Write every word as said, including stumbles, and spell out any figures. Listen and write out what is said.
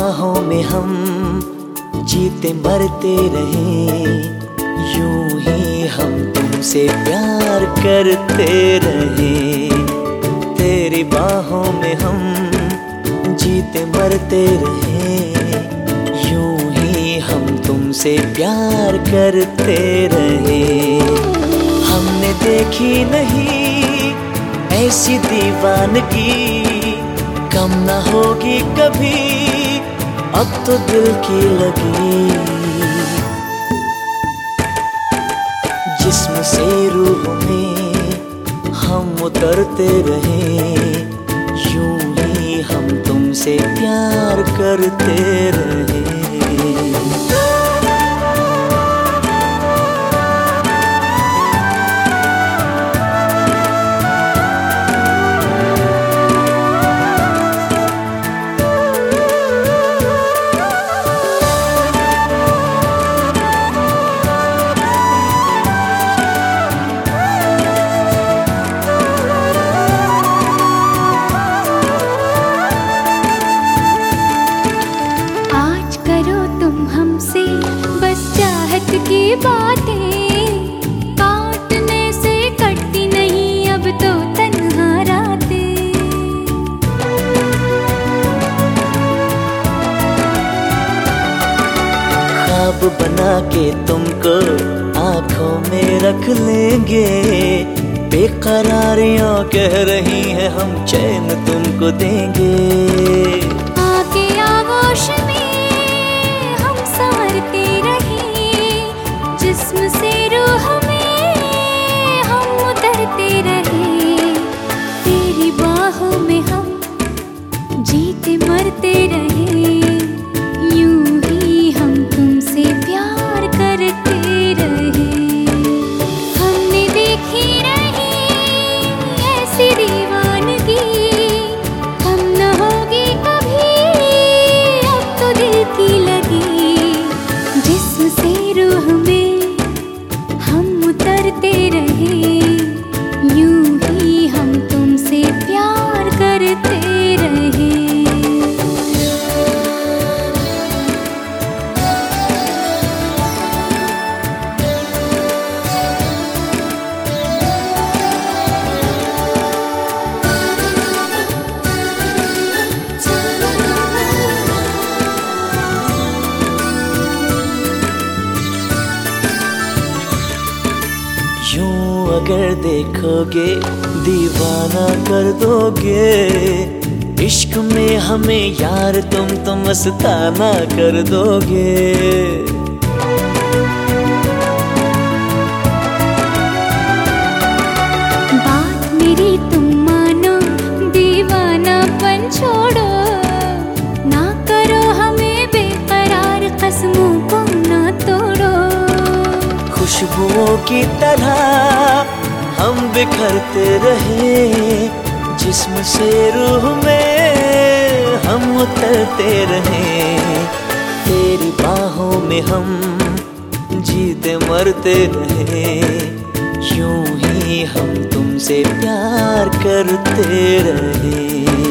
बाहों में हम जीते मरते रहे, यूं ही हम तुमसे प्यार करते रहे। तेरी बाहों में हम जीते मरते रहे, यूं ही हम तुमसे प्यार करते रहे। हमने देखी नहीं ऐसी दीवानगी, कम न होगी कभी अब तो दिल की लगी। जिस्म से रूह में हम उतरते रहे, यूं ही हम तुमसे प्यार करते रहे। की बातें काटने से कटती नहीं अब तो तन्हा रातें। ख्वाब बना के तुमको आंखों में रख लेंगे, बेकरारियां कह रही हैं हम चैन तुमको देंगे। आके आगोश में हम संवरते रहे, जिस्म से रूह में हम उतरते रहे। तेरी बाहों में हम जीते मरते रहे, यूं ही हम तुमसे प्यार करते रहे। हमने देखी नहीं ऐसी दीवानगी, कम न होगी कभी अब तो दिल की लगी। जिस्म से रूह में उतरते रहे, यूं ही हम तुमसे प्यार करते रहे। यूं अगर देखोगे दीवाना कर दोगे, इश्क में हमें यार तुम तो मस्ताना कर दोगे। बात मेरी तुम मानो, दीवानापन छोड़ो, ना करो हमें बेकरार, कसमों को ना तोड़ो। खुशबुओं की तरह हम बिखरते रहे, जिस्म से रूह में हम उतरते रहे। तेरी बाहों में हम जीते मरते रहे, यूं ही हम तुमसे प्यार करते रहे।